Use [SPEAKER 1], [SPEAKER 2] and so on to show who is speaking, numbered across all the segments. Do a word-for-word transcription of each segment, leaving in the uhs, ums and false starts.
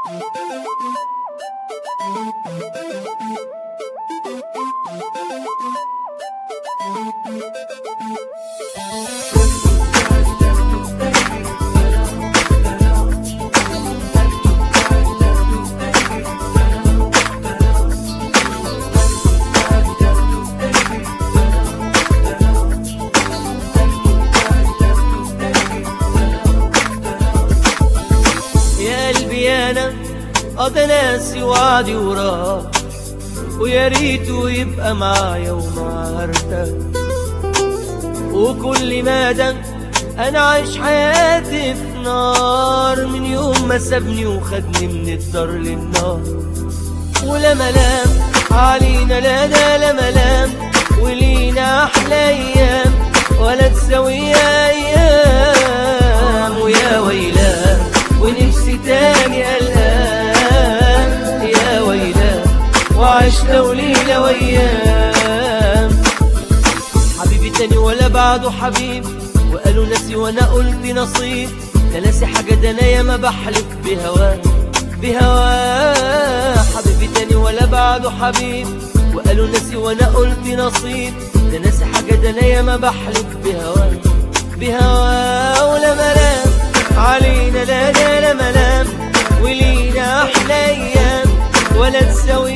[SPEAKER 1] قضى ناسي وعدي وراه، ويا ريته يبقى معايا ومعاه ارتاح. وكل مدى انا عايش حياتي في نار، من يوم ما سابني وخدني من الدار للنار. ولا ملام علينا، لا ده لا ملام، ولينا احلى ايام ولا تساوي ايام. ويا ويلاه ونفسي تاني قلقان، يا ويلاه وعشنا وليلة وايام. حبيبي تاني ولا بعده حبيب، وقالوا ناسي وانا قلت نصيب. ده ناسي حاجة، ده انا ياما بحلف بهواه بهواه. حبيبي تاني ولا بعده حبيب، وقالوا ناسي وانا قلت نصيب. ده ناسي حاجة، ده انا ياما بحلف بهواه بهواه. ولا ملام علينا، لا ده لا ملام، ولينا احلى ايام ولا تساوي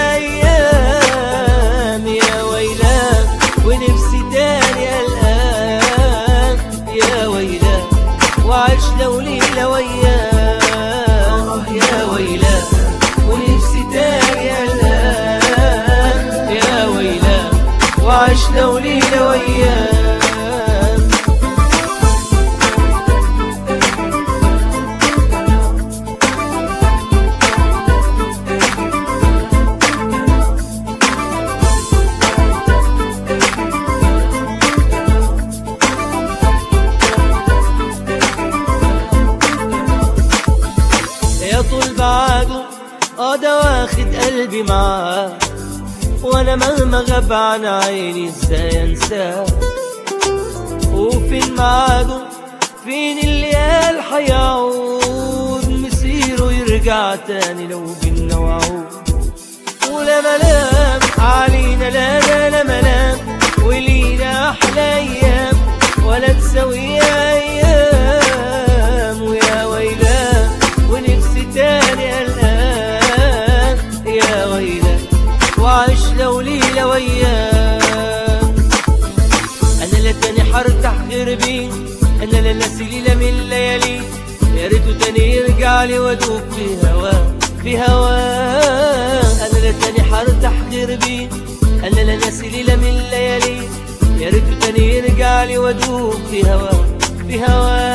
[SPEAKER 1] ايام. يا ويلاه ونفسي تاني قلقان، يا ويلاه وعشنا وليلة وايام. يا ويلاه ونفسي تاني قلقان، يا ويلاه وعشنا وليلة وايام. طول بعده اه ده واخد قلبي معاه، وانا مهما غاب عن عيني ازاي انساه. وفين معاده، فين اللي قال هيعود، مسيره يرجع تاني لو بينا وعود. ولا ملام علينا، لا لا لا ملام، ولينا احلى ايام ولا تساوي ايام. ويا ويلاه ونفسي تاني قلقان، يا ويلاه وعشنا وليلة وايام. انا لا تاني حرتاح غير بيه، انا لا ناسي ليلة من الليالي. يا ريته تاني يرجع لي وادوب في هواه في هواه. انا لا تاني حرتاح غير بيه، انا لا ناسي ليلة من الليالي. يا ريته تاني يرجع لي وادوب في هواه في هواه.